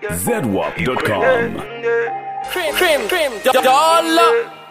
ZWAP.com. Cream, dollar.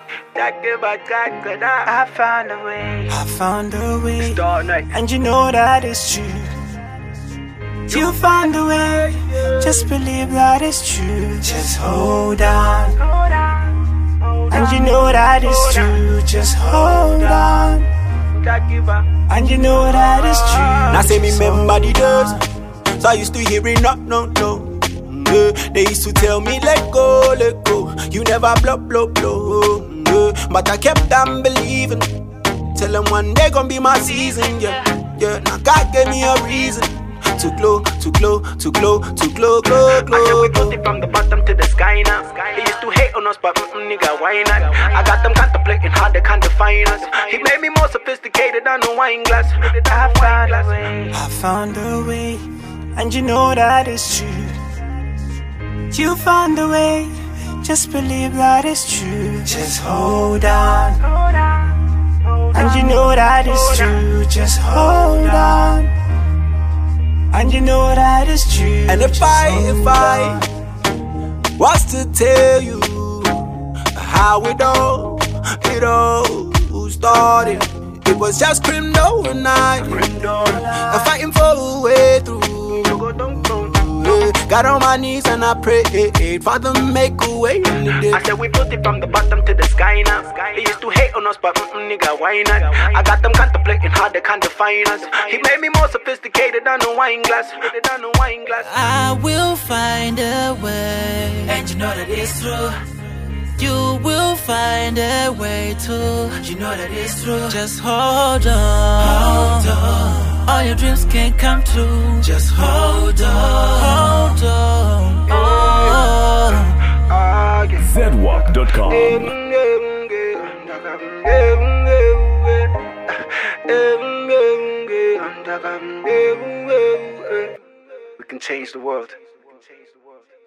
I found a way, and you know that it's true. You found a way, just believe that it's true. Just hold on, and you know that it's true. Just hold on, and you know that it's true. Now say me remember the days, so I used to hear it, no. Yeah, they used to tell me let go. You never blow. Yeah, but I kept on believing. Tell them one day gon' be my season. Yeah. Now God gave me a reason to glow. I said we put it from the bottom to the sky now. They used to hate on us, but nigga, why not? I got them contemplating how they can't define us. He made me more sophisticated than a wine glass. I found a way, and you know that it's true. You found a way, just believe that it's true. Just hold on, and you know that it's true. Just hold on, and you know that it's true. And if I was to tell you how it all started, it was just criminal and I fighting for a way through. Got on my knees and I prayed, Father make a way in the day. I said we put it from the bottom to the sky now. They used to hate on us, but nigga, why not? I got them contemplating how they can't define us. He made me more sophisticated than a wine glass. I will find a way, and you know that it's true. You will find a way too. You know that it's true. Just hold on. All your dreams can come true. Just hold on. ZWAP.com. We can change the world.